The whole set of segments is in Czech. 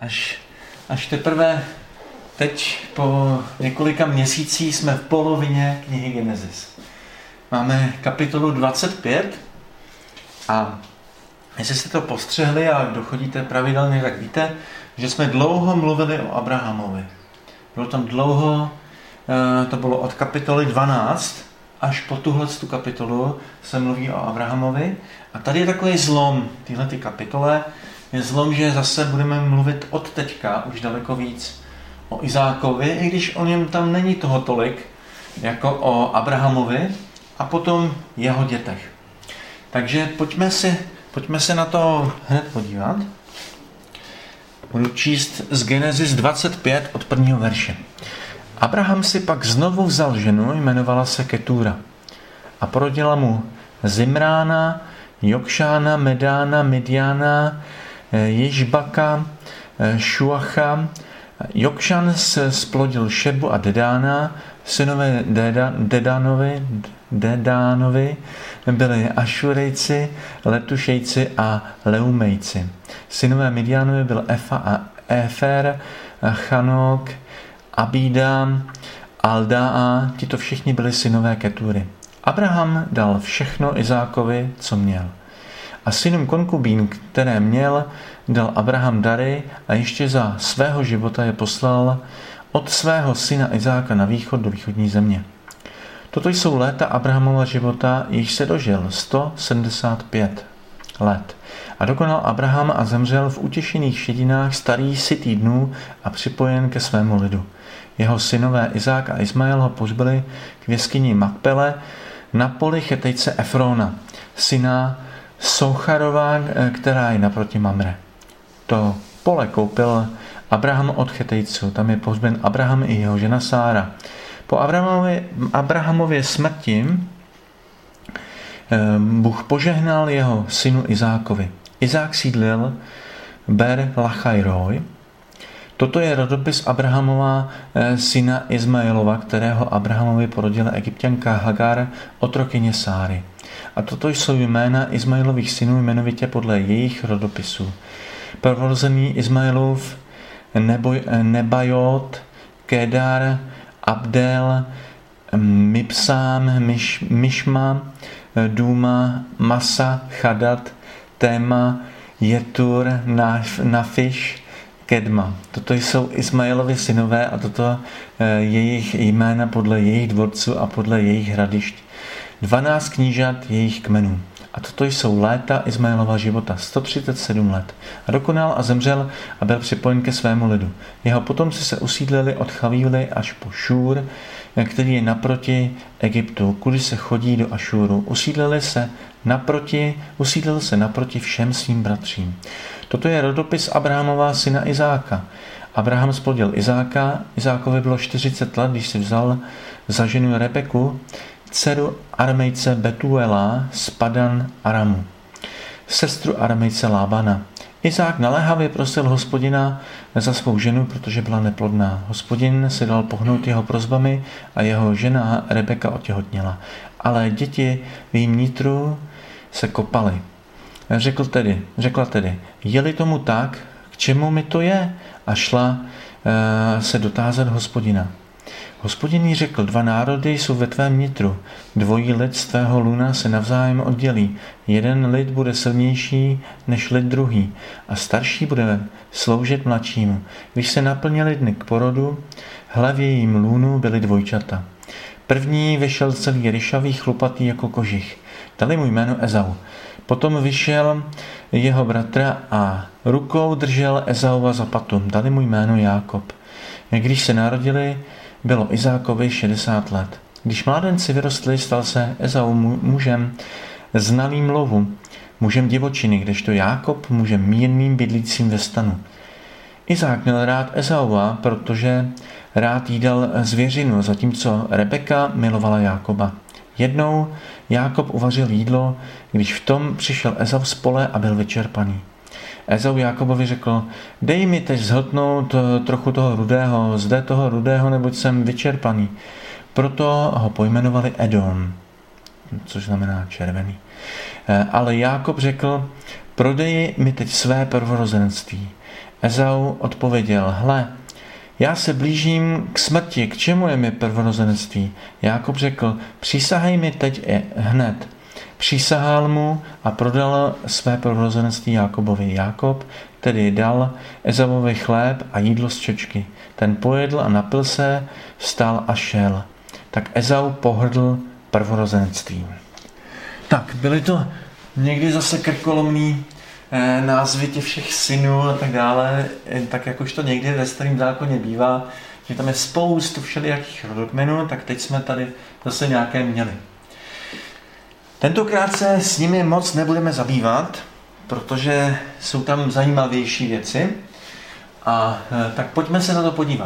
Až teprve teď po několika měsících jsme v polovině knihy Genesis. Máme kapitolu 25 a jestli jste to postřehli a kdo chodíte pravidelně, tak víte, že jsme dlouho mluvili o Abrahamovi. Bylo tam dlouho, to bylo od kapitoly 12 až po tuhletu kapitolu se mluví o Abrahamovi. A tady je takový zlom, tyhlety kapitole, je zlom, že zase budeme mluvit od teďka už daleko víc o Izákovi, i když o něm tam není toho tolik, jako o Abrahamovi a potom jeho dětech. Takže pojďme se na to hned podívat. Budu číst z Genesis 25 od prvního verše. Abraham si pak znovu vzal ženu, jmenovala se Ketúra. A porodila mu Zimrána, Jokšána, Medána, Midjána, Jižbaka, Šuacha. Jokšan splodil Šebu a Dedána, synové Dedánovi byli Ašurejci, Letušejci a Leumejci. Synové Midjánovi byl Efa a Éfer, Chanok, Abída, Aldaa, tito všichni byli synové Ketúry. Abraham dal všechno Izákovi, co měl. A synům konkubín, které měl, dal Abraham dary a ještě za svého života je poslal od svého syna Izáka na východ do východní země. Toto jsou léta Abrahamova života, již se dožil 175 let. A dokonal Abraham a zemřel v utěšených šedinách starý sytý dnů a připojen ke svému lidu. Jeho synové Izák a Ismael ho pohřbili v jeskyni Makpele na poli Chetejce Efrona, syna Soucharova, která je naproti Mamre. To pole koupil Abraham od Chetejců, tam je pohřben Abraham i jeho žena Sára. Po Abrahamově smrti Bůh požehnal jeho synu Izákovi. Izák sídlil Ber Lachajroj. Toto je rodopis Abrahamova syna Izmaelova, kterého Abrahamovi porodila Egypťanka Hagar, otrokyně Sáry. A toto jsou jména Izmaelových synů jmenovitě podle jejich rodopisů. Prvorozený Izmaelův Nebajot, Kedar, Abdel, Mipsám, Mišma, Duma, Masa, Chadat, Téma, Jetur, Nafiš, Kedma. Toto jsou Ismaelovi synové a toto jejich jména podle jejich dvorců a podle jejich hradišť. 12 knížat jejich kmenů. A toto jsou léta Ismaelova života, 137 let. A dokonal a zemřel a byl připojen ke svému lidu. Jeho potomci se usídlili od Chavíly až po Šúr, který je naproti Egyptu, kudy se chodí do Ašúru. Usídlil se naproti všem svým bratřím. Toto je rodopis Abrahamova syna Izáka. Abraham splodil Izáka, Izákovi bylo 40 let, když si vzal za ženu Rebeku, dceru Aramejce Betuela z Padan Aramu, sestru Aramejce Lábana. Izák naléhavě prosil Hospodina za svou ženu, protože byla neplodná. Hospodin si dal pohnout jeho prosbami a jeho žena Rebeka otěhotněla. Ale děti v jejím nitru se kopaly. Řekla tedy, je-li tomu tak, k čemu mi to je? A šla se dotázat Hospodina. Hospodin jí řekl, 2 národy jsou ve tvém nitru, dvojí lid z tvého luna se navzájem oddělí. Jeden lid bude silnější než lid druhý a starší bude sloužit mladšímu. Když se naplnili dny k porodu, hle v jejím lůnu byly dvojčata. První vyšel celý ryšavý, chlupatý jako kožich. Dali mu jméno Ezau. Potom vyšel jeho bratra a rukou držel Ezaova za patu. Dali mu jméno Jákob. Když se narodili, bylo Izákovi 60 let. Když mládenci vyrostli, stal se Ezau mužem znalým lovu, mužem divočiny, kdežto Jákob mužem mírným bydlícím ve stanu. Izák měl rád Ezaua, protože rád jídal zvěřinu, zatímco Rebeka milovala Jákoba. Jednou Jákob uvařil jídlo, když v tom přišel Ezau z pole a byl vyčerpaný. Ezau Jákobovi řekl, dej mi teď zhltnout trochu toho rudého, neboť jsem vyčerpaný. Proto ho pojmenovali Edom, což znamená červený. Ale Jákob řekl, prodej mi teď své prvorozenství. Ezau odpověděl, hle, já se blížím k smrti, k čemu je mi prvorozenství? Jákob řekl, přísahej mi teď hned. Přísahal mu a prodal své prvorozenství Jákobovi. Jákob tedy dal Ezauovi chléb a jídlo z čočky. Ten pojedl a napil se, vstal a šel. Tak Ezau pohrdl prvorozenstvím. Tak, byly to někdy zase krkolomný názvy těch všech synů a tak dále, tak jakož to někdy ve Starém zákoně bývá, že tam je spoustu všelijakých rodokmenů, tak teď jsme tady zase nějaké měli. Tentokrát se s nimi moc nebudeme zabývat, protože jsou tam zajímavější věci. A tak pojďme se na to podívat.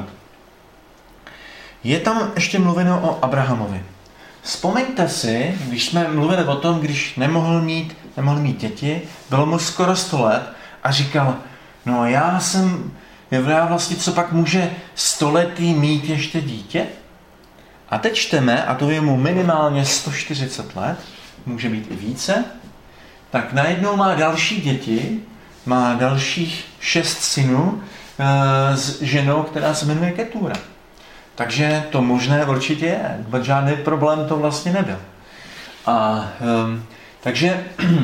Je tam ještě mluveno o Abrahamovi. Vzpomeňte si, když jsme mluvili o tom, když nemohl mít děti, bylo mu skoro 100 let a říkal, no já vlastně co pak může 100letý mít ještě dítě? A teď čteme, a to je mu minimálně 140 let, může být i více, tak najednou má další děti, má dalších 6 synů s ženou, která se jmenuje Ketúra. Takže to možné určitě je, žádný problém to vlastně nebyl. A takže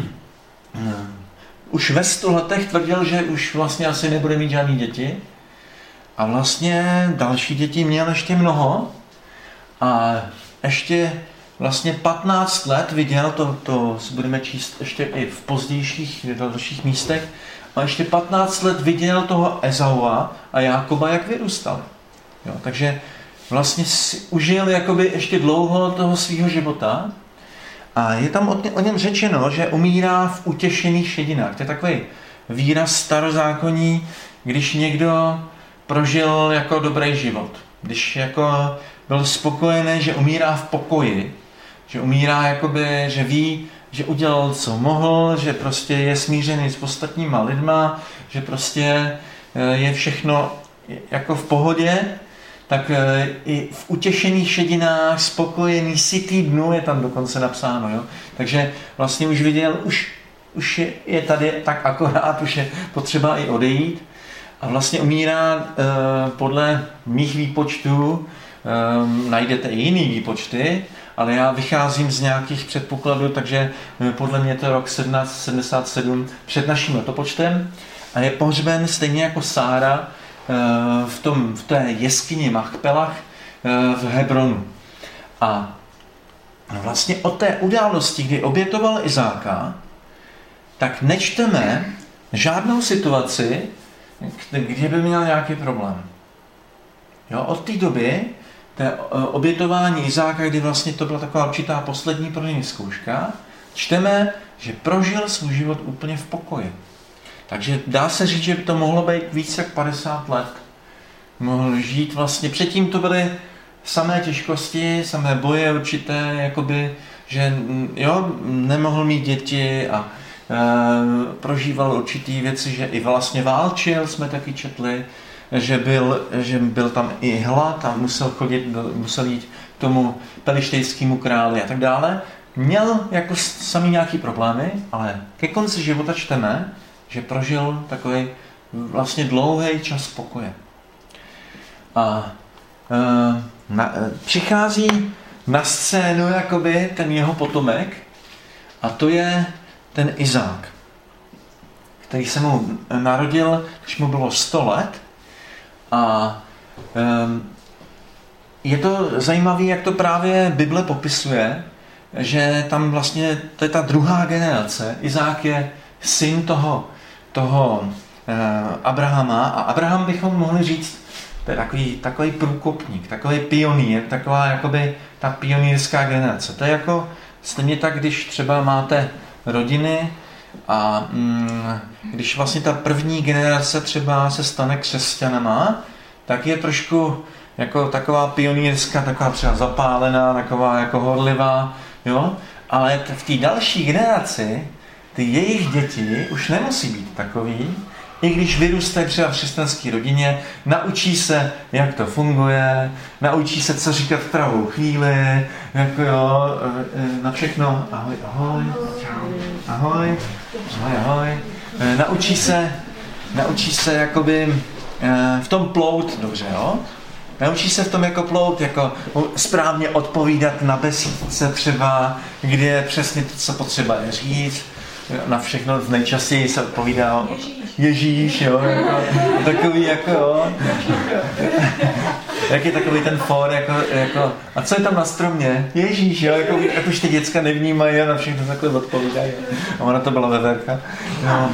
už ve 100 letech tvrdil, že už vlastně asi nebude mít žádný děti. A vlastně další děti měl ještě mnoho. A ještě vlastně 15 let viděl, to budeme číst ještě i v pozdějších dalších místech, a ještě 15 let viděl toho Ezaua a Jákoba, jak vyrůstali. Jo, takže vlastně užil jakoby ještě dlouho toho svého života a je tam o něm řečeno, že umírá v utěšených šedinách. To je takový výraz starozákonní, když někdo prožil jako dobrý život. Když jako byl spokojený, že umírá v pokoji, že umírá jakoby, že ví, že udělal, co mohl, že prostě je smířený s ostatníma lidma, že prostě je všechno jako v pohodě, tak i v utěšených šedinách, spokojený, sytý dnu je tam dokonce napsáno. Jo? Takže vlastně už viděl, už je tady tak akorát, už je potřeba i odejít. A vlastně umírá podle mých výpočtů, najdete i jiný výpočty, ale já vycházím z nějakých předpokladů, takže podle mě to je rok 1777 před naším letopočtem a je pohřben stejně jako Sára v té jeskyni Machpelach v Hebronu. A vlastně od té události, kdy obětoval Izáka, tak nečteme žádnou situaci, kde by měl nějaký problém. Jo, od té doby té obětování Izáka, kdy vlastně to byla taková určitá poslední pro něj zkouška, čteme, že prožil svůj život úplně v pokoji. Takže dá se říct, že by to mohlo být více jak 50 let. Mohl žít vlastně, předtím to byly samé těžkosti, samé boje určité, jakoby, že jo, nemohl mít děti a prožíval určitý věci, že i vlastně válčil, jsme taky četli, že byl tam i hlad a musel jít k tomu pelištejskému králi a tak dále. Měl jako samý nějaký problémy, ale ke konci života čteme, že prožil takový vlastně dlouhý čas pokoje. A přichází na scénu jakoby ten jeho potomek a to je ten Izák, který se mu narodil, když mu bylo 100 let. A je to zajímavé, jak to právě Bible popisuje, že tam vlastně, to je ta druhá generace. Izák je syn toho Abrahama a Abraham bychom mohli říct, to je takový průkopník, takový pionýr, taková jakoby ta pionýrská generace. To je jako stejně tak, když třeba máte rodiny a když vlastně ta první generace třeba se stane křesťanama, tak je trošku jako taková pionýrská, taková třeba zapálená, taková jako horlivá, jo? Ale v té další generaci ty jejich děti už nemusí být takový, i když vyrůstají třeba v křesťanské rodině, naučí se, jak to funguje, naučí se, co říkat v pravou chvíli, jako jo, na všechno, ahoj, ahoj, ahoj, ahoj, ahoj, naučí se naučí se jakoby v tom plout dobře, jo? Naučí se v tom jako plout, jako správně odpovídat na besídce třeba, kde je přesně to, co potřeba je říct. Na všechno nejčastěji se odpovídá Ježíš, jo, jako, takový jako, jo. Jak je takový ten for, jako, a co je tam na stromě? Ježíš, jo, jako už ty děcka nevnímají a na všechno takhle odpovídají. A ona to byla veverka. No.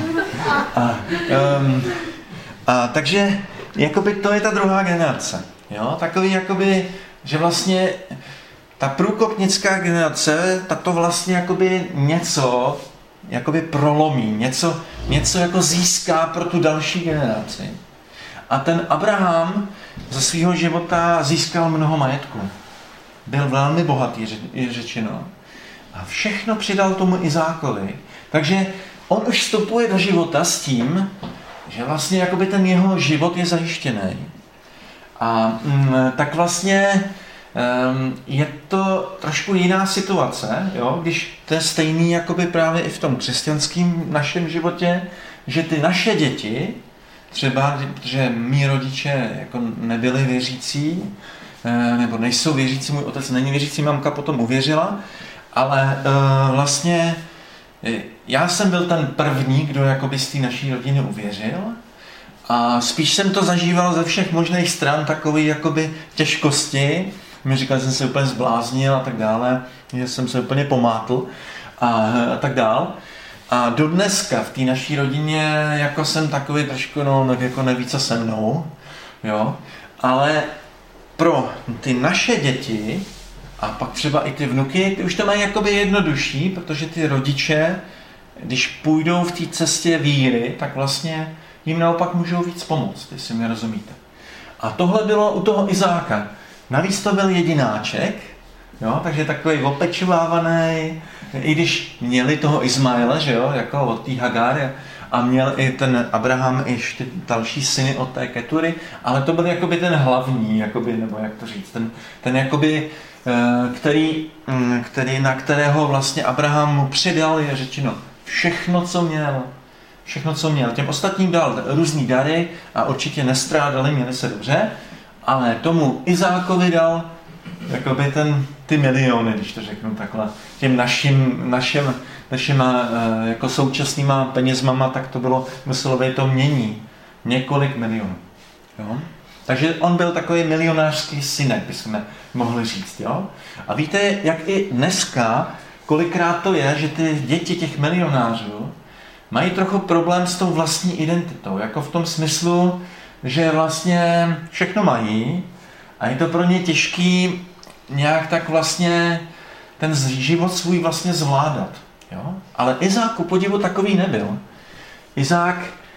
A takže, jakoby to je ta druhá generace. Jo, takový jakoby, že vlastně ta průkopnická generace, ta to vlastně jakoby něco jakoby prolomí, něco jako získá pro tu další generaci. A ten Abraham za svého života získal mnoho majetku. Byl velmi bohatý, je řečeno. A všechno přidal tomu Izákovi. Takže on už vstupuje do života s tím, že vlastně jakoby ten jeho život je zajištěný. A tak vlastně je to trošku jiná situace, jo? Když to je stejný jakoby právě i v tom křesťanském našem životě, že ty naše děti, třeba, protože mý rodiče jako nebyli věřící, nebo nejsou věřící, můj otec není věřící, mamka potom uvěřila, ale vlastně já jsem byl ten první, kdo jakoby z té naší rodiny uvěřil. A spíš jsem to zažíval ze všech možných stran, takové jakoby těžkosti. Mi říkali, že jsem se úplně zbláznil a tak dále, že jsem se úplně pomátl a tak dále. A do dneska v té naší rodině jako jsem takový trošku, jako neví, co se mnou, jo. Ale pro ty naše děti a pak třeba i ty vnuky, ty už to mají jakoby jednodušší, protože ty rodiče, když půjdou v té cestě víry, tak vlastně jim naopak můžou víc pomoct, jestli mi rozumíte. A tohle bylo u toho Izáka. Navíc to byl jedináček, jo, takže takový opečovávaný, i když měli toho Izmaela, že jo, jako od té Hagar, a měl i ten Abraham ještě další syny od té Ketury, ale to byl jakoby ten hlavní, jakoby, nebo jak to říct, ten jakoby, na kterého vlastně Abraham mu přidal, je řečeno, všechno, co měl. Těm ostatním dal různý dary a určitě nestrádali, měli se dobře, ale tomu Izákovi dal jakoby ty miliony, když to řeknu takhle, těm našima jako současnýma penězmama, tak to bylo, muselo být to mění. Několik milionů. Jo? Takže on byl takový milionářský synek, bychom mohli říct. Jo? A víte, jak i dneska, kolikrát to je, že ty děti těch milionářů mají trochu problém s tou vlastní identitou. Jako v tom smyslu, že vlastně všechno mají a je to pro ně těžký nějak tak vlastně ten život svůj vlastně zvládat. Jo? Ale Izák ku podivu takový nebyl. Izák,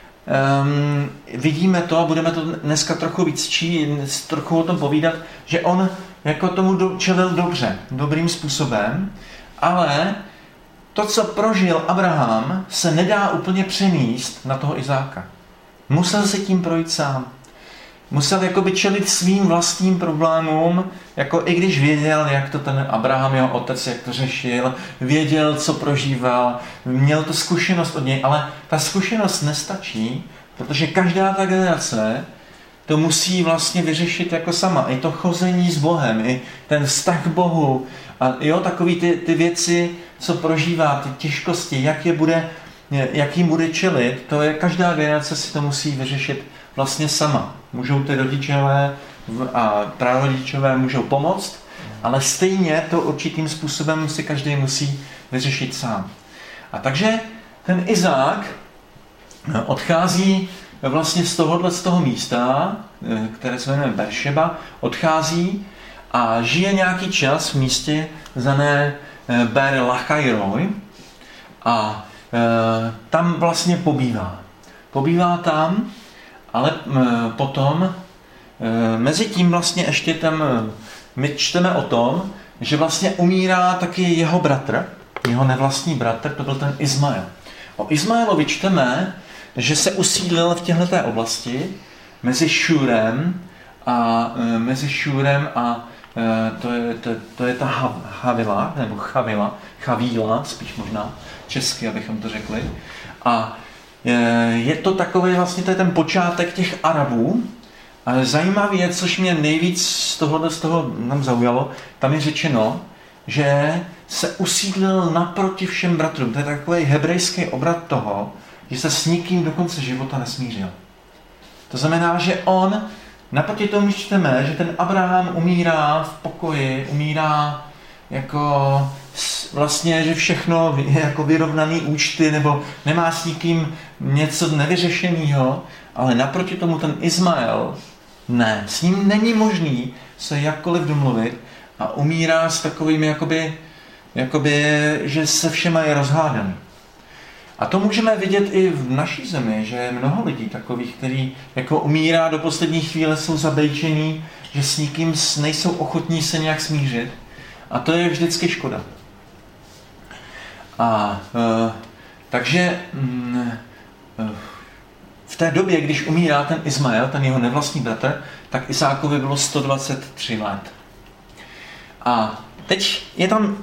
vidíme to a budeme to dneska trochu víc trochu o tom povídat, že on jako tomu čelil dobře, dobrým způsobem, ale to, co prožil Abraham, se nedá úplně přenést na toho Izáka. Musel se tím projít sám. Musel jakoby čelit svým vlastním problémům, jako i když věděl, jak to ten Abraham, jeho otec, jak to řešil, věděl, co prožíval, měl tu zkušenost od něj, ale ta zkušenost nestačí, protože každá ta generace to musí vlastně vyřešit jako sama. I to chození s Bohem, i ten vztah k Bohu, a jo, takový ty věci, co prožívá, ty těžkosti, jak jim bude čelit, to je, každá generace si to musí vyřešit vlastně sama. Můžou ty rodičové a prarodičové můžou pomoct, ale stejně to určitým způsobem si každý musí vyřešit sám. A takže ten Izák odchází vlastně z toho místa, které se jmenuje Beršeba, odchází a žije nějaký čas v místě zvané Ber Lachairoj a tam vlastně pobývá. Pobývá tam, ale potom mezi tím vlastně ještě tam my čteme o tom, že vlastně umírá taky jeho bratr, jeho nevlastní bratr, to byl ten Izmael. O Izmaelovi čteme, že se usídlil v téhleté oblasti mezi Šurem a to je ta Havila, nebo Chavíla, spíš možná česky, abychom to řekli. A je to takový vlastně, to je ten počátek těch Arabů. Ale zajímavé je, což mě nejvíc z toho nám zaujalo, tam je řečeno, že se usídlil naproti všem bratrům. To je takový hebrejský obrat toho, že se s nikým do konce života nesmířil. To znamená, že on, naproti tomu čteme, že ten Abraham umírá v pokoji, umírá jako vlastně, že všechno je jako vyrovnaný účty, nebo nemá s nikým něco nevyřešeného, ale naproti tomu ten Izmael, ne, s ním není možný se jakkoliv domluvit a umírá s takovými, jakoby, že se všema je rozhádaný. A to můžeme vidět i v naší zemi, že je mnoho lidí takových, kteří jako umírá do poslední chvíle, jsou zabejčení, že s nikým nejsou ochotní se nějak smířit. A to je vždycky škoda. Takže v té době, když umírá ten Izmael, ten jeho nevlastní bratr, tak Izákovi bylo 123 let. A teď je tam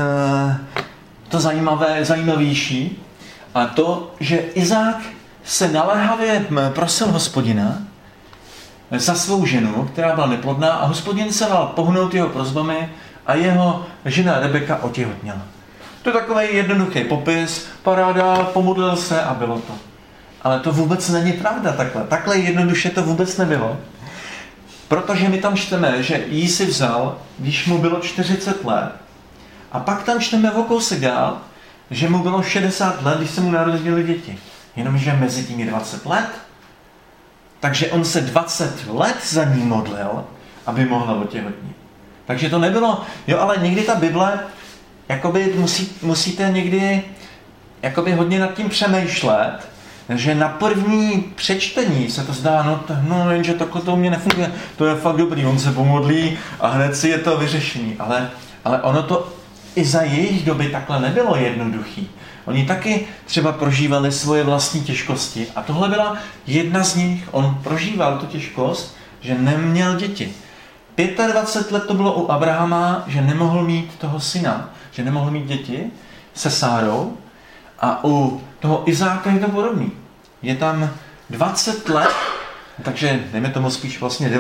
to zajímavější, a to, že Izák se naléhavě prosil Hospodina za svou ženu, která byla neplodná, a Hospodin se dal pohnout jeho prosbami a jeho žena Rebeka otěhotněla. To je takový jednoduchý popis, paráda, pomodlil se a bylo to. Ale to vůbec není pravda takhle. Takhle jednoduše to vůbec nebylo. Protože my tam čteme, že jí si vzal, když mu bylo 40 let, a pak tam čteme o kousek dál, že mu bylo 60 let, když se mu narodily děti. Jenomže mezi tím je 20 let. Takže on se 20 let za ní modlil, aby mohla otěhotnit. Takže to nebylo, jo, ale někdy ta Bible, jakoby musíte někdy jakoby hodně nad tím přemýšlet, že na první přečtení se to zdá, no jenže takhle to u mě nefunguje, to je fakt dobrý, on se pomodlí a hned si je to vyřešení, ale ono to i za jejich doby takhle nebylo jednoduchý. Oni taky třeba prožívali svoje vlastní těžkosti a tohle byla jedna z nich. On prožíval tu těžkost, že neměl děti. 25 let to bylo u Abrahama, že nemohl mít toho syna, že nemohl mít děti se Sárou, a u toho Izáka je to podobný. Je tam 20 let, takže dejme tomu spíš vlastně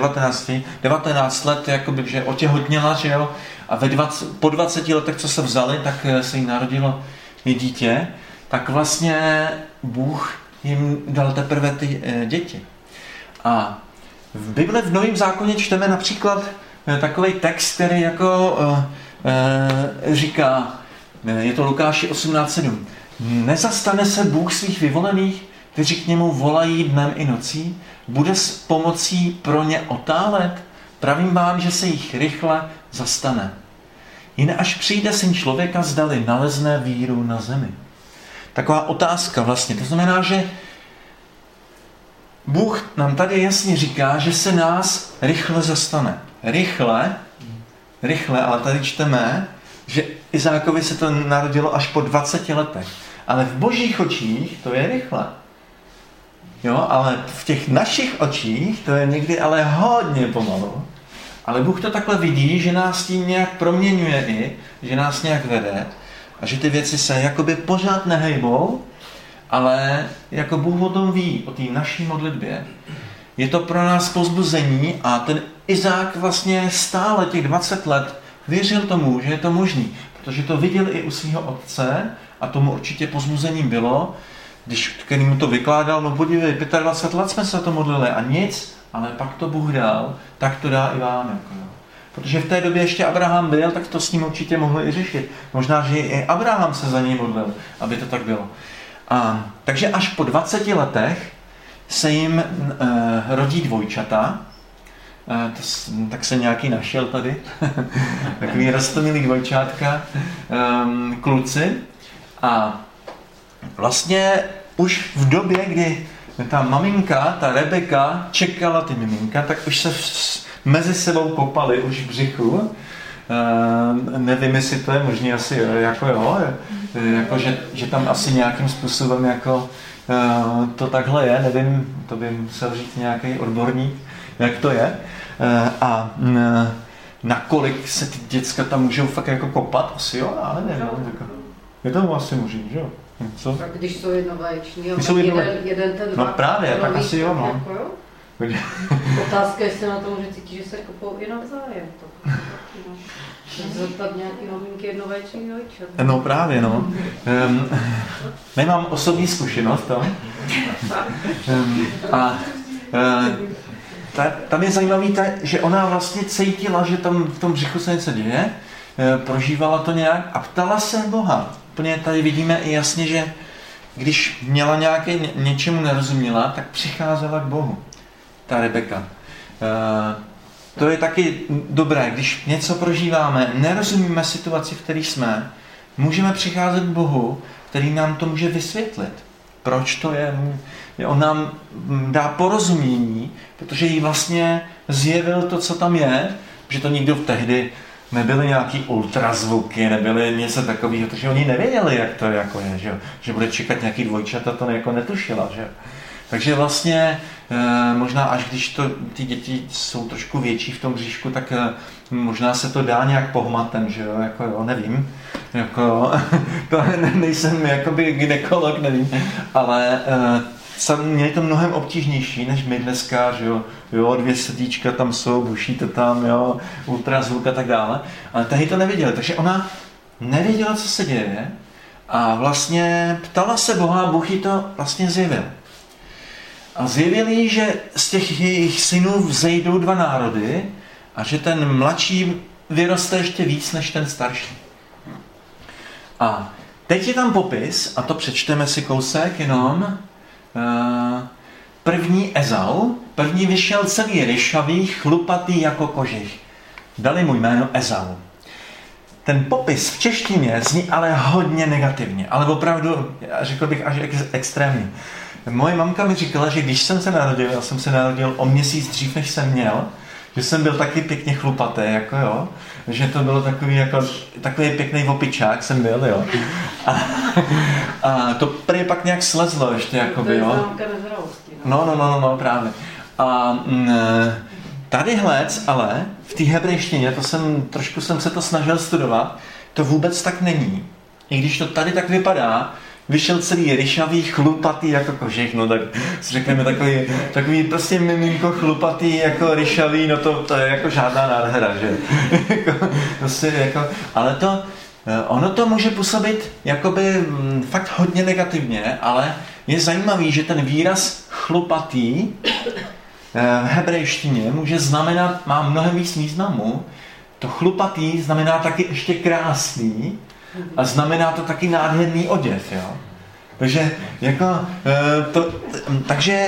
19 let, jakoby, že otěhotněla, že jo, a po 20 letech, co se vzali, tak se jí narodilo i dítě, tak vlastně Bůh jim dal teprve ty děti. A v Bibli v Novém zákoně čteme například takový text, který jako říká, je to Lukáši 18:7. Nezastane se Bůh svých vyvolených, kteří k němu volají dnem i nocí, bude s pomocí pro ně otálet? Pravím vám, že se jich rychle zastane. Jen až přijde Syn člověka, zdali nalezne víru na zemi. Taková otázka vlastně. To znamená, že Bůh nám tady jasně říká, že se nás rychle zastane. Rychle, ale tady čteme, že Izákovi se to narodilo až po 20 letech. Ale v božích očích to je rychle. Jo, ale v těch našich očích to je někdy ale hodně pomalu. Ale Bůh to takhle vidí, že nás tím nějak proměňuje i, že nás nějak vede a že ty věci se jakoby pořád nehejbou, ale jako Bůh o tom ví, o té naší modlitbě. Je to pro nás povzbuzení a ten Izák vlastně stále těch 20 let věřil tomu, že je to možný, protože to viděl i u svého otce a tomu určitě povzbuzením bylo, když mu to vykládal, no podívej, 25 let jsme se to modlili a nic, ale pak to Bůh dal, tak to dá i vám. Jako. Protože v té době ještě Abraham byl, tak to s ním určitě mohli i řešit. Možná, že i Abraham se za něj modlil, aby to tak bylo. Takže až po 20 letech se jim rodí dvojčata, tak se nějaký našel tady, takový roztomilý dvojčátka, kluci. A vlastně už v době, kdy ta maminka, ta Rebeka, čekala ty miminka, tak už se mezi sebou kopali už v břichu. Nevím, jestli to je možný, asi jako jo, jako že tam asi nějakým způsobem jako to takhle je, nevím, to by musel říct nějaký odborník, jak to je. A nakolik se ty děcka tam můžou fakt jako kopat, asi jo, ale nevím. Je to asi možný, že jo? Co? Tak když jsou jednovaječný, jeden ten no právě, tak asi jo, no. Jako jo? Otázka, jestli na to může cítit, že se kopou i navzájem. Zeptat nějaký maminky jednovaječný dojčat. No právě, no. Nemám osobní zkušenost, to. Tam je zajímavý, že ona vlastně cítila, že tam v tom břichu se něco děje, prožívala to nějak a ptala se Boha. Úplně tady vidíme i jasně, že když měla něčemu nerozuměla, tak přicházela k Bohu, ta Rebeka. To je taky dobré, když něco prožíváme, nerozumíme situaci, v které jsme, můžeme přicházet k Bohu, který nám to může vysvětlit. Proč to je? On nám dá porozumění, protože jí vlastně zjevil to, co tam je, že to nikdo tehdy nebyly nějaký ultrazvuky, nebyly něco takového, takže oni nevěděli, jak to jako je, že bude čekat nějaký dvojčata, to jako netušila. Že? Takže vlastně možná až když ty děti jsou trošku větší v tom bříšku, tak možná se to dá nějak pohmatem, že jo, jako jo, nevím, jako to nejsem jakoby gynekolog, nevím, ale měli to mnohem obtížnější, než my dneska, že jo, 2 srdíčka tam jsou, buší to tam, jo, ultrazvuk a tak dále, ale tady to neviděli, takže ona nevěděla, co se děje a vlastně ptala se Boha a Bůh jí to vlastně zjevil. A zjevil jí, že z těch jejich synů vzejdou 2 národy a že ten mladší vyroste ještě víc než ten starší. A teď je tam popis, a to přečteme si kousek jenom. První Ezau, první vyšel celý ryšavý, chlupatý jako kožich. Dali mu jméno Ezau. Ten popis v češtině zní ale hodně negativně, ale opravdu, řekl bych, až extrémní. Moje mamka mi říkala, že když jsem se narodil, já jsem se narodil o měsíc dřív, než jsem měl, že jsem byl taky pěkně chlupatý, jako jo, že to bylo takový pěkný opičák jsem byl, jo. A to prý pak nějak slezlo ještě, jakoby, jo. To je známka nezralosti. No, právě. A tadyhlec, ale v té hebrejštině, trošku jsem se to snažil studovat, to vůbec tak není. I když to tady tak vypadá, vyšel celý ryšavý, chlupatý jako kožich, no tak si řekneme takový prostě miminko chlupatý jako ryšavý, no to je jako žádná nádhera, že? Ale ono to může působit jakoby fakt hodně negativně, ale je zajímavý, že ten výraz chlupatý v hebrejštině může znamenat, má mnohem víc významů. To chlupatý znamená taky ještě krásný, a znamená to taky nádherný oděv, jo. Takže takže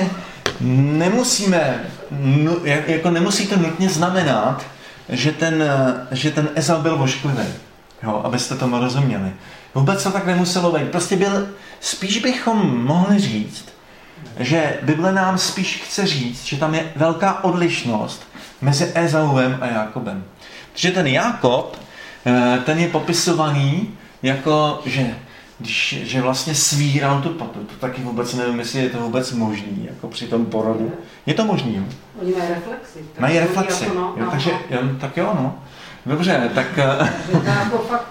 nemusí to nutně znamenat, že ten Ezau byl vošklivý, jo, abyste tomu rozuměli. Vůbec to tak nemuselo být. Prostě spíš bychom mohli říct, že Bible nám spíš chce říct, že tam je velká odlišnost mezi Ezauem a Jákobem. Protože ten Jákob, ten je popisovaný jako, že vlastně svíral tu patu. To taky vůbec nevím, jestli je to vůbec možný, jako při tom porodu. Je to možný, jo? Oni mají reflexi. Mají reflexi, jo, takže tak jo, no. Dobře, tak... To jako fakt...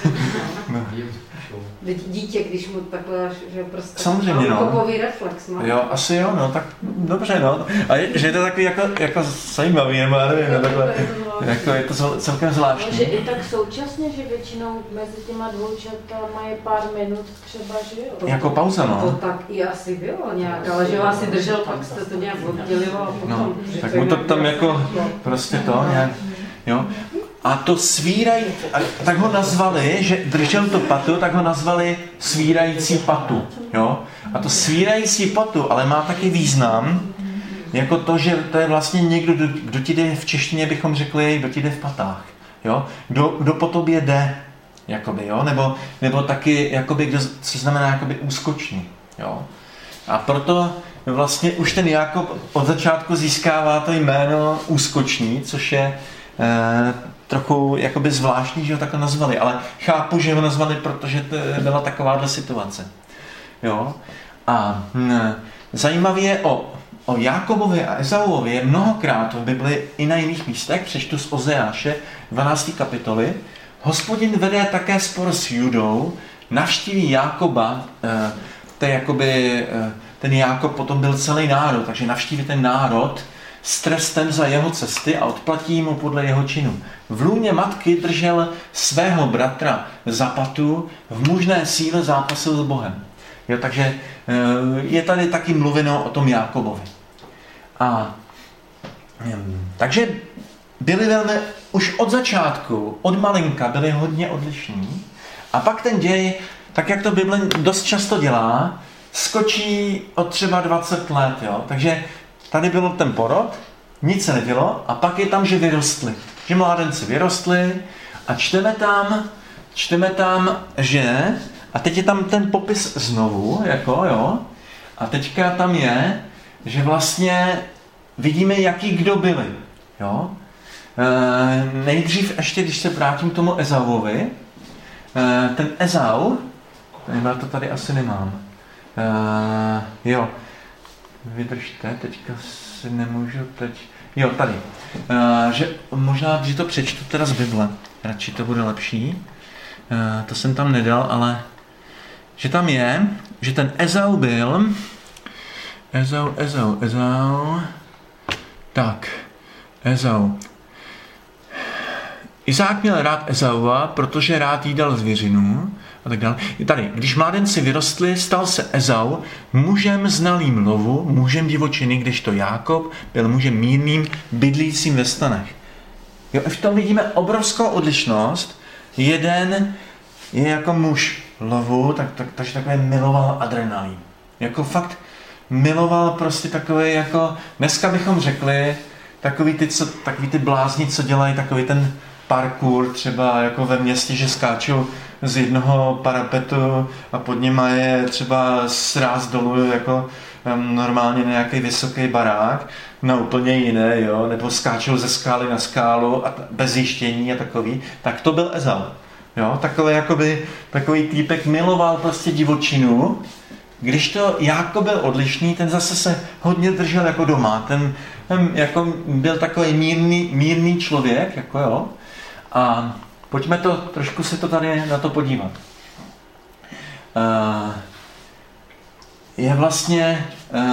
Dítě, když mu takhle, že prostě... Samozřejmě, no. Kopový reflex, no. Jo, asi jo, no, tak dobře, no. A že je to takový jako zajímavý, nebo já nevím, takhle, jako je to celkem zvláštní. Že i tak současně, že většinou mezi těma dvoučatama je pár minut třeba, že jo? Jako pauza, no. To tak i asi bylo nějak, ale že vás si držel, pak jste to nějak oddělival a potom... No, tak mu to tam jako prostě to nějak, jo. A to svírají, tak ho nazvali, že držel tu patu, tak ho nazvali svírající patu, jo. A to svírající patu, ale má taky význam, jako to, že to je vlastně někdo, kdo ti jde v češtině, bychom řekli, kdo ti jde v patách, jo. Kdo po tobě jde, jakoby, jo, nebo taky, jakoby, co znamená, jakoby úskočný, jo. A proto vlastně už ten Jákob od začátku získává to jméno úskočný, což je trochu jakoby zvláštní, že ho takhle nazvali, ale chápu, že ho nazvali, protože to byla takováhle situace. Jo? A zajímavé je o Jákobovi a Ezauovi je mnohokrát v Bibli i na jiných místech, přečtu z Ozeáše 12. kapitoly. Hospodin vede také spor s Judou navštíví Jákoba, to je jakoby, ten Jákob potom byl celý národ, takže navštíví ten národ s trestem za jeho cesty a odplatí mu podle jeho činu. V lůně matky držel svého bratra za patu, v mužné síle zápasil s Bohem. Jo, takže je tady taky mluveno o tom Jákobovi. Takže byli velmi, už od začátku, od malinka byli hodně odlišní. A pak ten děj, tak jak to Bible dost často dělá, skočí od třeba 20 let. Jo? Takže tady byl ten porod, nic se nedělo a pak je tam, že vyrostli. Že mládenci vyrostli a čteme tam, že, a teď je tam ten popis znovu, jako jo, a teďka tam je, že vlastně vidíme, jaký kdo byli. Jo? Nejdřív ještě, když se vrátím k tomu Ezauovi, ten Ezau, já to tady asi nemám, jo, vydržte, teďka si nemůžu teď, jo, tady, že možná, že to přečtu teda z Bible, radši to bude lepší, to jsem tam nedal, ale že tam je, že ten Ezau byl, Ezau. Izák měl rád Ezaua, protože rád jídal zvěřinu a tak dále. Tady, když mládenci vyrostli, stal se Ezau mužem znalým lovu, mužem divočiny, kdežto Jákob byl mužem mírným, bydlícím ve stanech. Jo, v tom vidíme obrovskou odlišnost. Jeden je jako muž lovu, takže takové miloval adrenalin. Jako fakt miloval prostě takové jako, dneska bychom řekli, takový ty blázni, co dělají takový ten parkour třeba jako ve městě, že skáčou z jednoho parapetu a pod nima je třeba sráz dolů jako normálně nějaký vysoký barák na úplně jiné, jo, nebo skáčou ze skály na skálu a bez jištění a takový, tak to byl Ezau. Jo, takový týpek miloval prostě divočinu, když to Jákob byl odlišný, ten zase se hodně držel jako doma, ten jako byl takový mírný člověk, jako jo. A pojďme to, trošku se to tady na to podívat. Je vlastně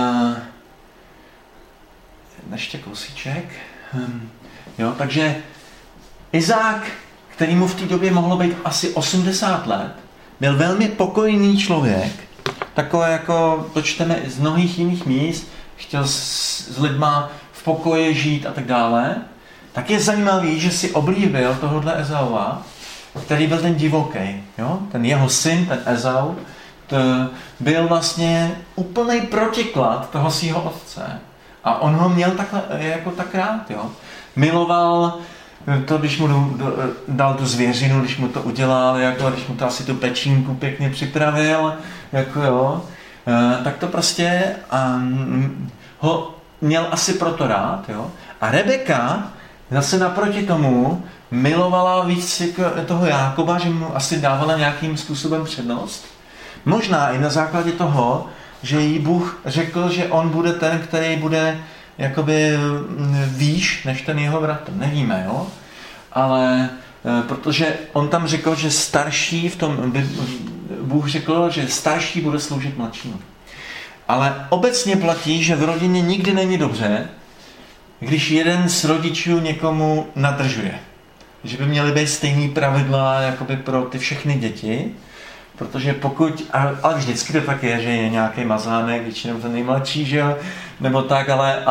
ještě kousíček. Jo, takže Izák, který mu v té době mohlo být asi 80 let, byl velmi pokojný člověk, takové jako to čteme z mnohých jiných míst, chtěl s lidma v pokoji žít a tak dále, tak je zajímavý, že si oblíbil tohohle Ezaua, který byl ten divoký. Jo? Ten jeho syn, ten Ezau, to byl vlastně úplný protiklad toho svého otce. A on ho měl takhle, jako tak rád. Jo? Miloval to, když mu dal tu zvěřinu, když mu to udělal, jako, když mu to asi tu pečínku pěkně připravil, jako jo, tak to prostě ho měl asi proto rád. Jo? A Rebeka zase naproti tomu milovala víc toho Jákoba, že mu asi dávala nějakým způsobem přednost. Možná i na základě toho, že jí Bůh řekl, že on bude ten, který bude jakoby výš než ten jeho bratr. Nevíme, jo? Ale protože on tam řekl, že starší, Bůh řekl, že starší bude sloužit mladšímu. Ale obecně platí, že v rodině nikdy není dobře, když jeden z rodičů někomu nadržuje. Že by měly být stejný pravidla jakoby pro ty všechny děti, protože pokud, ale vždycky to tak je, že je nějaký mazánek, většinou ten nejmladší, že jo, nebo tak,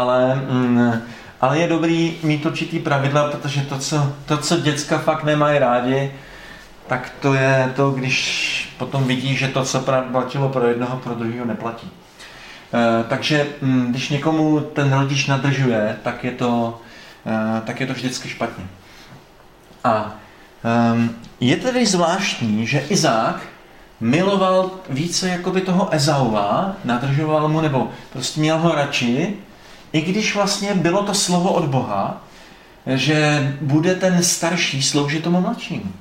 ale je dobrý mít určitý pravidla, protože to, co děcka fakt nemají rádi, tak to je to, když potom vidí, že to, co platilo pro jednoho, pro druhého neplatí. Takže když někomu ten rodič nadržuje, tak je to vždycky špatně. A je tedy zvláštní, že Izák miloval více jakoby toho Ezaua, nadržoval mu, nebo prostě měl ho radši, i když vlastně bylo to slovo od Boha, že bude ten starší sloužit tomu mladšímu.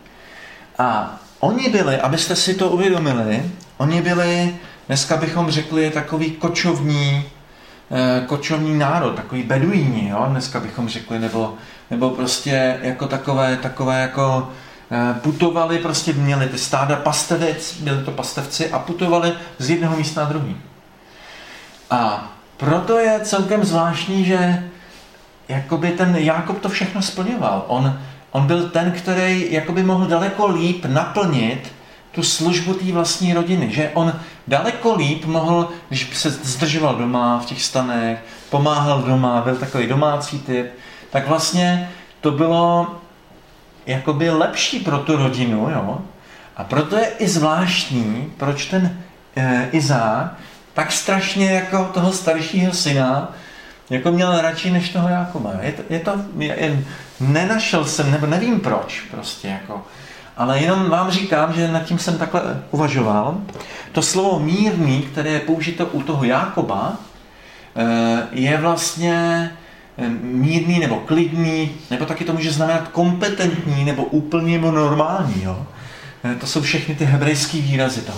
A oni byli, abyste si to uvědomili, oni byli, dneska bychom řekli, takový kočovní národ, takový beduíni, jo? Dneska bychom řekli, nebo prostě jako takové jako putovali, prostě měli ty stáda pastevic, byli to pastevci a putovali z jednoho místa na druhý. A proto je celkem zvláštní, že jakoby ten Jákob to všechno splňoval. On byl ten, který jakoby mohl daleko líp naplnit tu službu té vlastní rodiny. Že on daleko líp mohl, když se zdržoval doma v těch stanech, pomáhal doma, byl takový domácí typ, tak vlastně to bylo jakoby lepší pro tu rodinu. Jo? A proto je i zvláštní, proč ten Izák tak strašně jako toho staršího syna jako měl radši než toho Jákoba. Nenašel jsem, nebo nevím proč prostě jako. Ale jenom vám říkám, že nad tím jsem takhle uvažoval. To slovo mírný, které je použito u toho Jákoba, je vlastně mírný nebo klidný, nebo taky to může znamenat kompetentní nebo úplně normální. Jo? To jsou všechny ty hebrejský výrazy toho.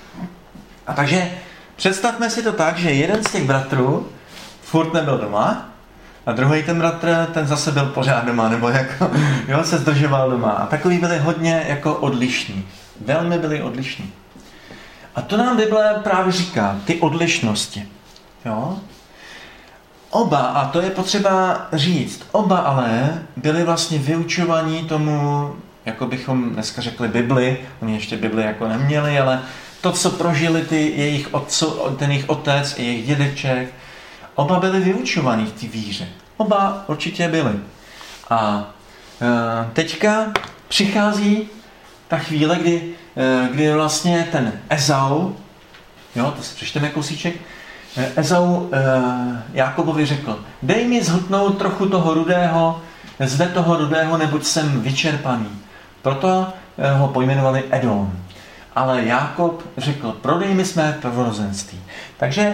A takže představme si to tak, že jeden z těch bratrů furt nebyl doma a druhý ten bratr, ten zase byl pořád doma, nebo jako, jo, se zdržoval doma. A takový byli hodně jako odlišní. Velmi byli odlišní. A to nám Bible právě říká, ty odlišnosti. Jo? Oba, a to je potřeba říct, oba ale byli vlastně vyučovaní tomu, jako bychom dneska řekli Bibli, oni ještě Bibli jako neměli, ale to, co prožili ten jejich otec i jejich dědeček, oba byli vyučovaní v té víře. Oba určitě byli. A teďka přichází ta chvíle, kdy vlastně ten Ezau, jo, to si přečteme kousíček, Ezau Jákobovi řekl, dej mi zhutnout trochu toho rudého, zde toho rudého, neboť jsem vyčerpaný. Proto ho pojmenovali Edom. Ale Jákob řekl, prodej mi své prvorozenství. Takže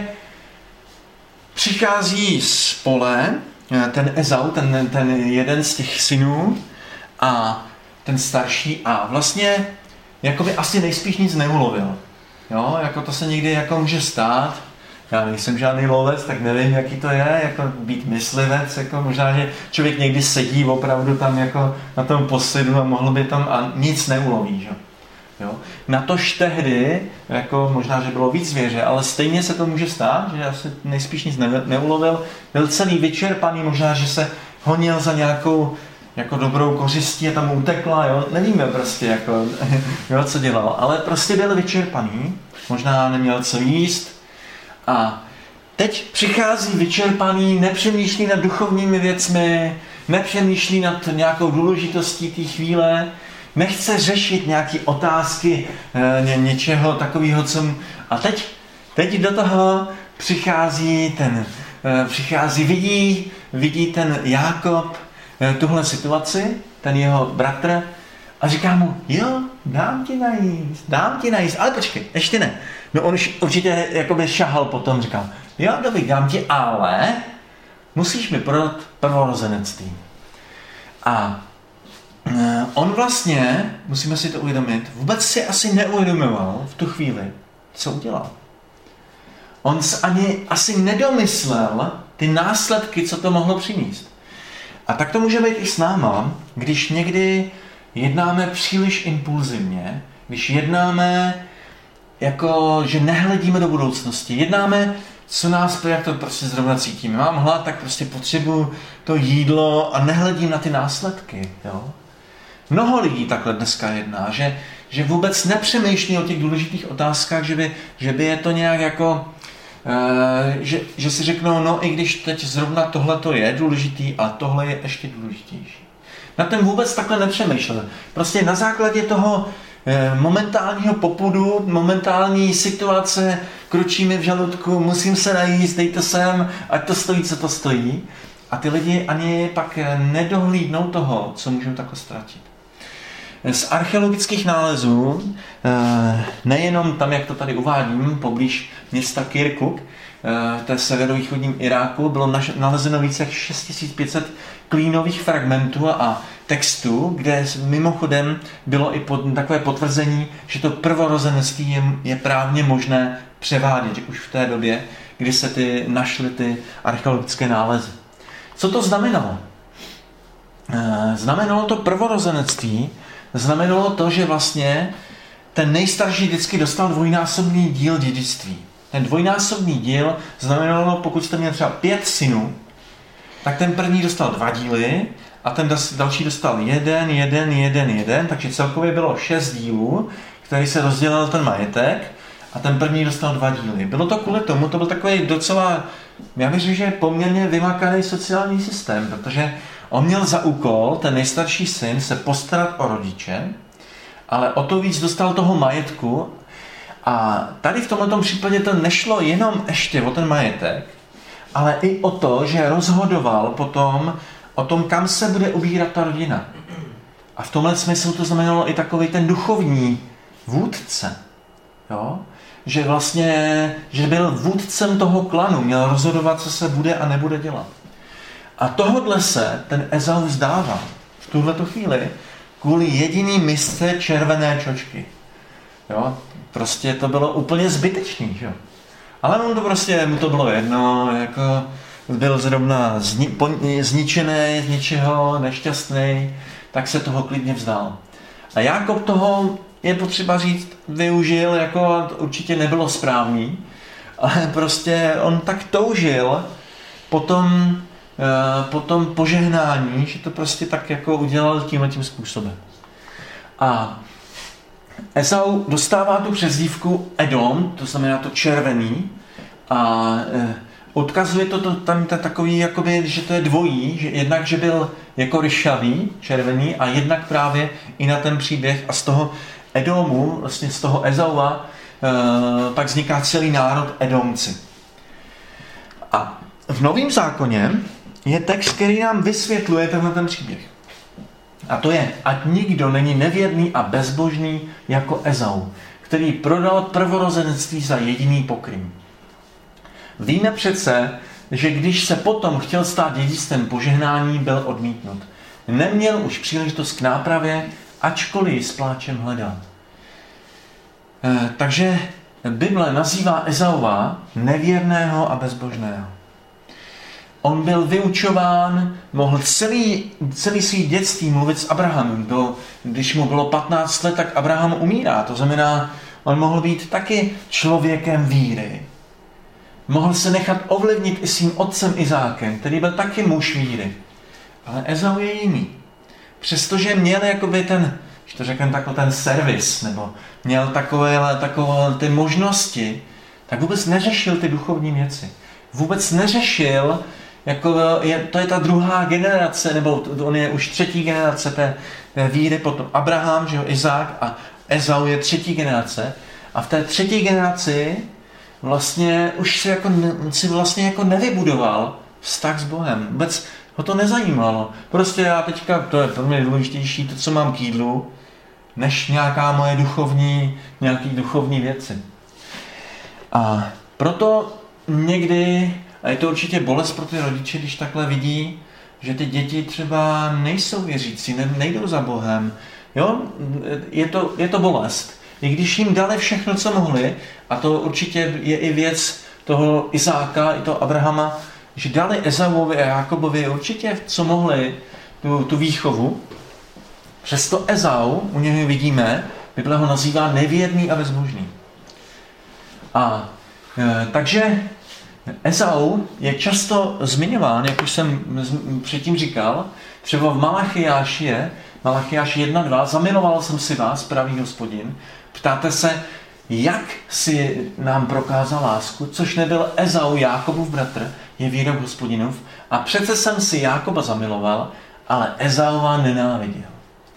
přichází z pole ten Ezau, ten jeden z těch synů a ten starší a vlastně jakoby asi nejspíš nic neulovil. Jo, jako to se někdy jako může stát. Já nejsem žádný lovec, tak nevím, jaký to je, jako být myslivec, jako možná, že člověk někdy sedí opravdu tam jako na tom posledu a mohl by tam a nic neuloví, že? Jo? Natož tehdy, jako možná, že bylo víc zvěře, ale stejně se to může stát, že asi nejspíš nic neulovil, byl celý vyčerpaný, možná, že se honil za nějakou jako dobrou kořistí a tam utekla, jo? Nevíme prostě, jako, jo, co dělal, ale prostě byl vyčerpaný, možná neměl co jíst a teď přichází vyčerpaný, nepřemýšlí nad duchovními věcmi, nepřemýšlí nad nějakou důležitostí té chvíle, nechce řešit nějaké otázky, něčeho takového, co... A teď do toho přichází vidí ten Jákob tuhle situaci, ten jeho bratr a říká mu, jo, dám ti najíst, ale počkej, ještě ne. No on určitě jakoby šahal potom, říkal, jo, dobrý, dám ti, ale musíš mi prodat prvorozenectví. A on vlastně, musíme si to uvědomit, vůbec si asi neuvědomoval v tu chvíli, co udělal. On ani asi nedomyslel ty následky, co to mohlo přinést. A tak to může být i s náma, když někdy jednáme příliš impulzivně, když jednáme jako, že nehledíme do budoucnosti, jednáme, co nás, jak to prostě zrovna cítíme. Mám hlad, tak prostě potřebuju to jídlo a nehledím na ty následky. Jo? Mnoho lidí takhle dneska jedná, že vůbec nepřemýšlí o těch důležitých otázkách, že by je to nějak jako, že si řeknou, no i když teď zrovna tohle to je důležitý a tohle je ještě důležitější. Na ten vůbec takhle nepřemýšlel. Prostě na základě toho momentálního popudu, momentální situace, kročí mi v žaludku, musím se najíst, dejte sem, ať to stojí, co to stojí. A ty lidi ani pak nedohlídnou toho, co můžou takhle ztratit. Z archeologických nálezů, nejenom tam, jak to tady uvádím, poblíž města Kirkuk, v té severovýchodním Iráku, bylo nalezeno více jak 6500 klínových fragmentů a textů, kde mimochodem bylo i takové potvrzení, že to prvorozenectví je právně možné převádět už v té době, kdy se našly ty archeologické nálezy. Co to znamenalo? Znamenalo to prvorozenectví, znamenalo to, že vlastně ten nejstarší vždycky dostal dvojnásobný díl dědictví. Ten dvojnásobný díl znamenalo, pokud jste měli třeba 5 synů, tak ten první dostal 2 díly a ten další dostal 1, takže celkově bylo 6 dílů, který se rozdělil ten majetek a ten první dostal 2 díly. Bylo to kvůli tomu, to byl takový docela, já bych řekl, že poměrně vymakaný sociální systém, protože on měl za úkol, ten nejstarší syn, se postarat o rodiče, ale o to víc dostal toho majetku. A tady v tomto případě to nešlo jenom ještě o ten majetek, ale i o to, že rozhodoval potom o tom, kam se bude ubírat ta rodina. A v tomhle smyslu to znamenalo i takový ten duchovní vůdce. Jo? Že vlastně, že byl vůdcem toho klanu, měl rozhodovat, co se bude a nebude dělat. A tohodle se ten Ezau vzdával v tuhletu chvíli kvůli jediný misce červené čočky. Jo? Prostě to bylo úplně zbytečný, že? Ale on to prostě, mu to bylo jedno, jako byl zrovna zničený z ničeho, nešťastný, tak se toho klidně vzdal. A Jákob toho, je potřeba říct, využil, jako určitě nebylo správný, ale prostě on tak toužil potom požehnání, že to prostě tak jako udělal tímhletím způsobem. A Esau dostává tu přezdívku Edom, to znamená to červený, a odkazuje to tam takový, jakoby, že to je dvojí, že jednak, že byl jako ryšavý, červený, a jednak právě i na ten příběh a z toho Edomu, vlastně z toho Ezaua, pak vzniká celý národ Edomci. A v Novém zákoně je text, který nám vysvětluje ten příběh. A to je, ať nikdo není nevěrný a bezbožný jako Ezau, který prodal prvorozenství za jediný pokrm. Víme přece, že když se potom chtěl stát dědictvem požehnání, byl odmítnut. Neměl už příležitost k nápravě, ačkoliv ji s pláčem hledal. Takže Bible nazývá Ezaua nevěrného a bezbožného. On byl vyučován, mohl celý svý dětství mluvit s Abrahamem. Když mu bylo 15 let, tak Abraham umírá. To znamená, on mohl být taky člověkem víry. Mohl se nechat ovlivnit i svým otcem Izákem, který byl taky muž víry. Ale Ezau je jiný. Přestože měl jakoby ten, když to řeknu, takový ten servis, nebo měl takové ty možnosti, tak vůbec neřešil ty duchovní věci. Vůbec neřešil, to je ta druhá generace, nebo on je už 3. generace té víry, potom Abraham, že jo, Izák, a Ezau je 3. generace. A v té 3. generaci vlastně už si vlastně nevybudoval vztah s Bohem. Vůbec ho to nezajímalo. Prostě já teďka, to je pro mě důležitější, to, co mám k jídlu, než nějaká moje nějaký duchovní věci. A proto někdy, a je to určitě bolest pro ty rodiče, když takhle vidí, že ty děti třeba nejsou věřící, nejdou za Bohem. Jo? Je to bolest. I když jim dali všechno, co mohli, a to určitě je i věc toho Izáka, i toho Abrahama, že dali Ezauovi a Jákobovi určitě, co mohli, tu výchovu. Přesto Ezau, u něho vidíme, Bible ho nazývá nevěrný a bezbožný. A takže Ezau je často zmiňován, jak už jsem předtím říkal, třeba v Malachiáši 1.2, zamiloval jsem si vás, pravý Hospodin. Ptáte se, jak si nám prokázal lásku, což nebyl Ezau, Jákobův bratr, je výrok Hospodinův. A přece jsem si Jákoba zamiloval, ale Ezaua nenáviděl.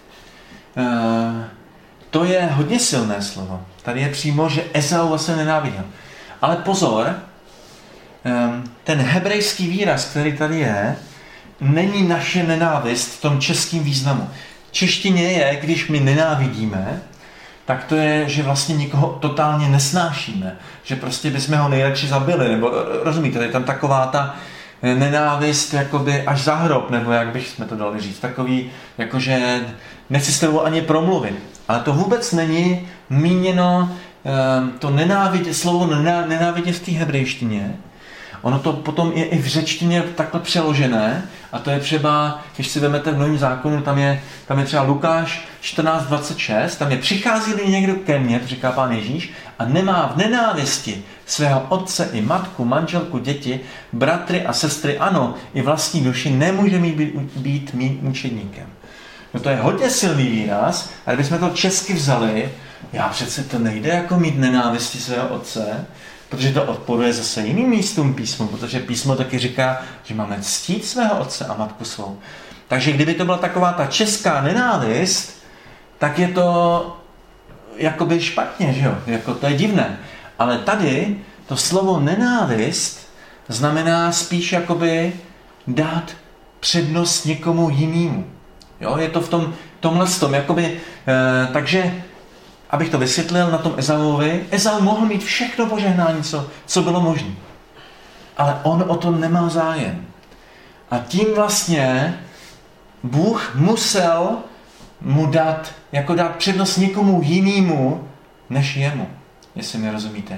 To je hodně silné slovo. Tady je přímo, že Ezau se nenáviděl. Ale pozor, ten hebrejský výraz, který tady je, není naše nenávist v tom českém významu. V češtině je, když my nenávidíme, tak to je, že vlastně nikoho totálně nesnášíme. Že prostě bychom ho nejradši zabili. Nebo rozumíte, je tam taková ta nenávist jakoby až za hrob, nebo jak bychom to dali říct. Takový, jakože nechci s tebou ani promluvit. Ale to vůbec není míněno to slovo nenávidět v té hebrejštině. Ono to potom je i v řečtině takhle přeložené a to je třeba, když si vezmete v Novém zákonu, tam je třeba Lukáš 14:26, tam je přichází-li někdo ke mně, to říká Pán Ježíš, a nemá v nenávisti svého otce i matku, manželku, děti, bratry a sestry, ano, i vlastní duši, nemůže být mým učedníkem. No to je hodně silný výraz, a kdybychom to česky vzali, já přece to nejde jako mít nenávisti svého otce, protože to odporuje zase jiným místům písmu, protože písmo taky říká, že máme ctít svého otce a matku svou. Takže kdyby to byla taková ta česká nenávist, tak je to jakoby špatně, že jo? Jako to je divné. Ale tady to slovo nenávist znamená spíš jakoby dát přednost někomu jinému. Jo? Je to v tomhle tom, jakoby, takže abych to vysvětlil na tom Ezauovi, Ezau mohl mít všechno požehnání, co bylo možné. Ale on o to nemal zájem. A tím vlastně Bůh musel mu dát přednost někomu jinému, než jemu. Jestli mi rozumíte.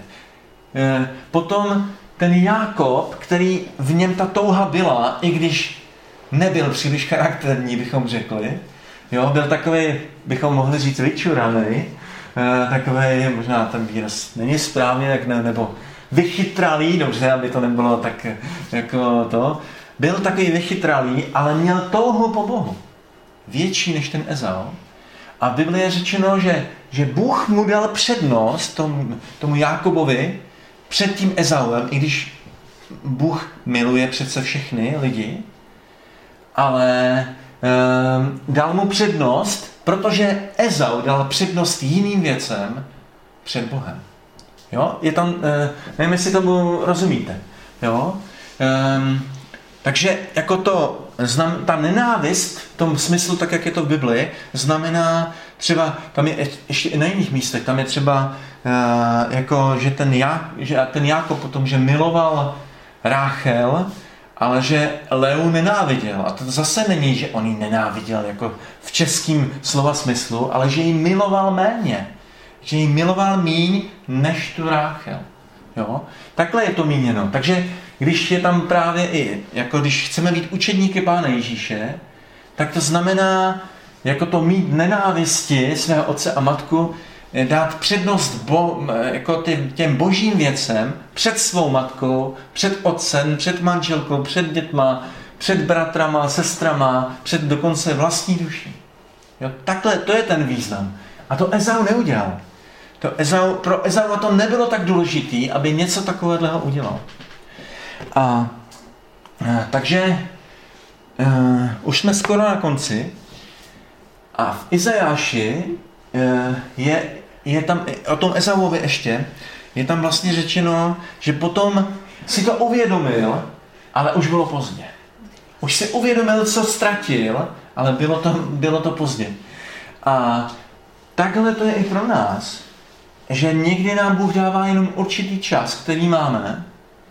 Potom ten Jákob, který v něm ta touha byla, i když nebyl příliš charakterní, bychom řekli, jo, byl takový, bychom mohli říct, vyčuraný, takový, možná ten výraz není správně, nebo vychytralý, dobře, aby to nebylo tak jako to. Byl takový vychytralý, ale měl touhu po Bohu. Větší než ten Ezau. A v Biblii je řečeno, že Bůh mu dal přednost tomu Jákobovi před tím Ezauem, i když Bůh miluje přece všechny lidi, ale dal mu přednost, protože Ezau dal přednost jiným věcem před Bohem. Jo? Je tam, nevím, jestli tomu rozumíte. Jo? Takže jako ta nenávist v tom smyslu, tak jak je to v Biblii, znamená třeba, tam je ještě i na jiných místech, tam je třeba jako, že ten Jákob potom, že miloval Ráchel, ale že Leu nenáviděl. A to zase není, že on ji nenáviděl jako v českém slova smyslu, ale že ji miloval méně. Že ji miloval míň než tu Ráchel. Jo? Takhle je to míněno. Takže když je tam právě i, jako když chceme být učedníky Pána Ježíše, tak to znamená jako to mít nenávisti svého otce a matku, dát přednost jako těm božím věcem před svou matkou, před otcem, před manželkou, před dětma, před bratrama, sestrama, před dokonce vlastní duší. Jo, takhle, to je ten význam. A to Ezau neudělal. Pro Ezau to nebylo tak důležitý, aby něco takového udělal. Takže už jsme skoro na konci a v Izajáši je tam, o tom Ezauovi ještě, je tam vlastně řečeno, že potom si to uvědomil, ale už bylo pozdě. Už si uvědomil, co ztratil, ale bylo to pozdě. A takhle to je i pro nás, že někdy nám Bůh dává jenom určitý čas, který máme,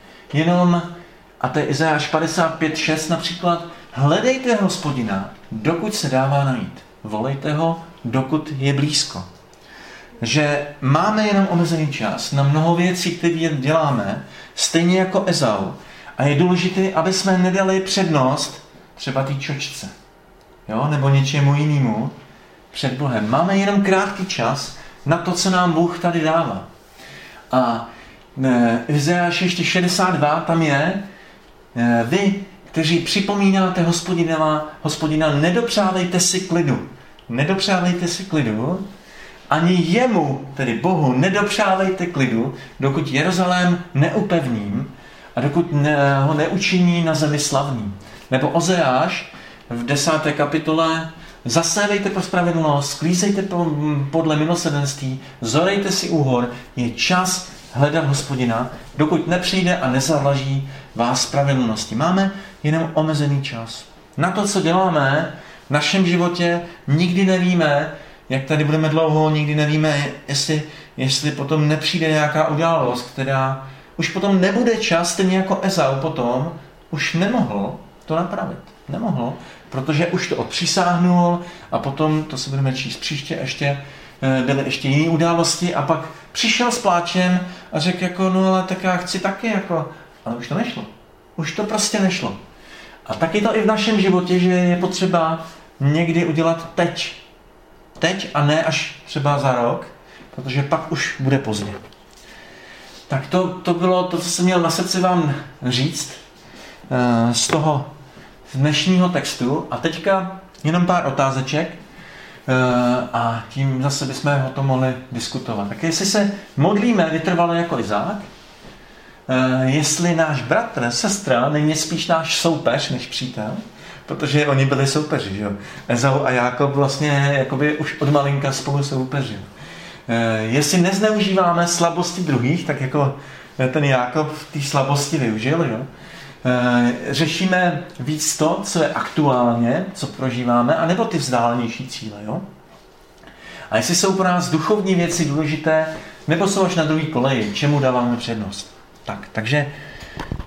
a to je Izajáš 55:6 například, hledejte Hospodina, dokud se dává najít. Volejte ho, dokud je blízko. Že máme jenom omezený čas na mnoho věcí, které děláme, stejně jako Ezau. A je důležité, aby jsme nedali přednost třeba té čočce, jo? Nebo něčemu jinému před Bohem. Máme jenom krátký čas na to, co nám Bůh tady dává. A v Izajáši ještě 62 tam je, vy, kteří připomínáte Hospodina, nedopřávejte si klidu. Nedopřávejte si klidu, ani jemu, tedy Bohu, nedopřávejte klidu, dokud Jeruzalém neupevním a dokud ho neučiní na zemi slavný. Nebo Ozeáš v 10. kapitole, zasévejte pro spravedlnost, sklízejte podle milosrdenství, zorejte si úhor, je čas hledat Hospodina, dokud nepřijde a nezavlaží vás spravedlnosti. Máme jenom omezený čas. Na to, co děláme v našem životě, nikdy nevíme, jak tady budeme dlouho, nikdy nevíme, jestli potom nepřijde nějaká událost, která už potom nebude čas, stejně jako Ezau potom, už nemohl to napravit. Nemohl, protože už to odpřisáhnul a potom, to se budeme číst příště, byly ještě jiné události a pak přišel s pláčem a řekl jako, no ale tak já chci taky jako Ale už to nešlo. Už to prostě nešlo. A tak je to i v našem životě, že je potřeba někdy udělat teď. Teď a ne až třeba za rok, protože pak už bude pozdě. Tak to bylo to, co jsem měl na srdci vám říct z toho dnešního textu. A teďka jenom pár otázeček a tím zase bychom o tom mohli diskutovat. Tak jestli se modlíme vytrvale jako Izák, jestli náš bratr, sestra není spíš náš soupeř než přítel, protože oni byli soupeři, že jo. Ezau a Jákob vlastně jakoby už od malinka spolu soupeři. Jestli nezneužíváme slabosti druhých, tak jako ten Jákob v té slabosti využil, jo. Řešíme víc to, co je aktuálně, co prožíváme, anebo ty vzdálenější cíle, jo. A jestli jsou pro nás duchovní věci důležité, nebo jsou až na druhý koleji, čemu dáváme přednost. Takže